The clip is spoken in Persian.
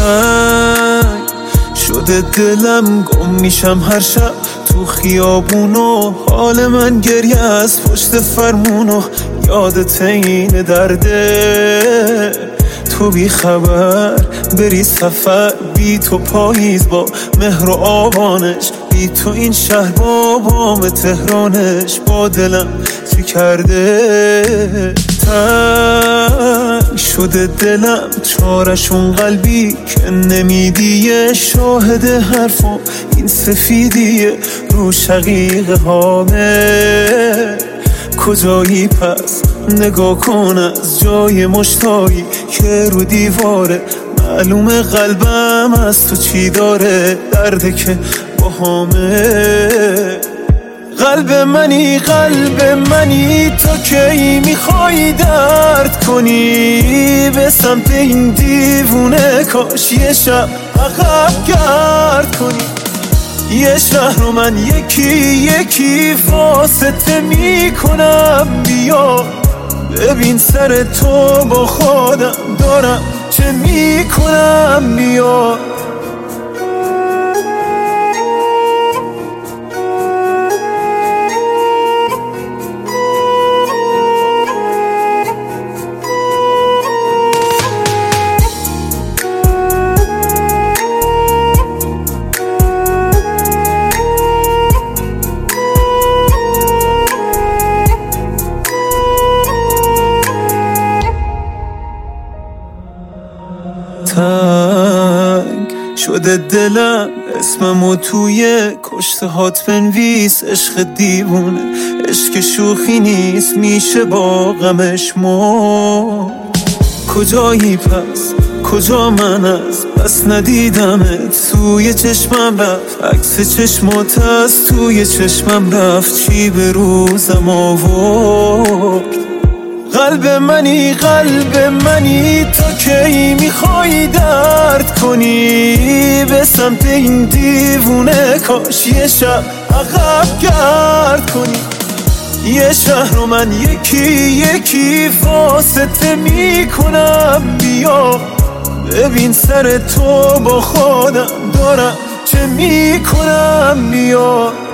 تنگ شده دلم، گم میشم هر شب تو خیابونو. حال من گریه از پشت فرمونو، یادت این درده تو بی خبر بری سفر. بی تو پاییز با مهر و آبانش، بی تو این شهر با بام تهرانش. با دلم چی کرده تنگ شده دلم، چارشون قلبی که نمیدیه. شاهد حرفم این سفیدیه رو شقیقه هامه. کجایی پس نگاه کن از جای مشتایی که رو دیواره. معلومه قلبم از تو چی داره، درده که باهامه. قلب منی تو کی میخوای درد کنی به سمت این دیوونه؟ کاش یه شب عقب گرد کنی. یه شهر رو من یکی واسطه میکنم. بیا ببین سر تو با خودم دارم چه میکنم. بیا تنگ شده دلم، اسممو توی کشته هات بنویس. عشق دیوونه، عشق شوخی نیست، میشه با غمش مرد. کجایی پس کجا من از بس ندیدمت؟ توی چشمم رفت عکس چشمات، از توی چشمم رفت چی به روزم آورد. قلب منی تو کی میخوای درد کنی به سمت این دیوونه؟ کاش یه شب عقب گرد کنی. یه شهر رو من یکی واسطه میکنم. بیا ببین سر تو با خودم دارم چه میکنم. بیا